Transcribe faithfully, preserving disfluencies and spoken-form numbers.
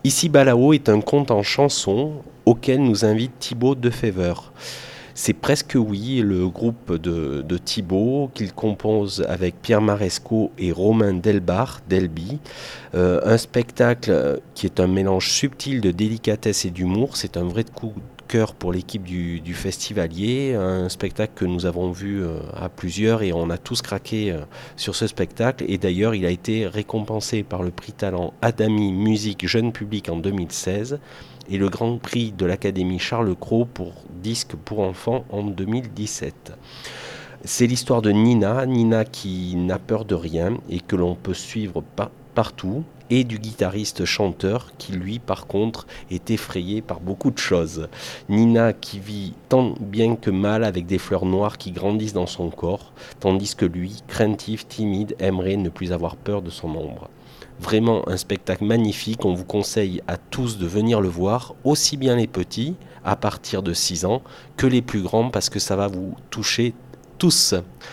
Ici Balao est un conte en chanson auquel nous invite Thibaut Defever. C'est Presque Oui, le groupe de, de Thibaut qu'il compose avec Pierre Maresco et Romain Delbar, Delby. Euh, un spectacle qui est un mélange subtil de délicatesse et d'humour. C'est un vrai coup de cœur pour l'équipe du, du festivalier. Un spectacle que nous avons vu euh, à plusieurs et on a tous craqué euh, sur ce spectacle. Et d'ailleurs, il a été récompensé par le prix Talent Adami Musique Jeune Public en deux mille seize et le Grand Prix de l'Académie Charles Cros pour disque pour enfants en deux mille dix-sept. C'est l'histoire de Nina, Nina qui n'a peur de rien et que l'on peut suivre par- partout, et du guitariste chanteur qui lui par contre est effrayé par beaucoup de choses. Nina qui vit tant bien que mal avec des fleurs noires qui grandissent dans son corps, tandis que lui, craintif, timide, aimerait ne plus avoir peur de son ombre. Vraiment un spectacle magnifique, on vous conseille à tous de venir le voir, aussi bien les petits, à partir de six ans, que les plus grands, parce que ça va vous toucher tous.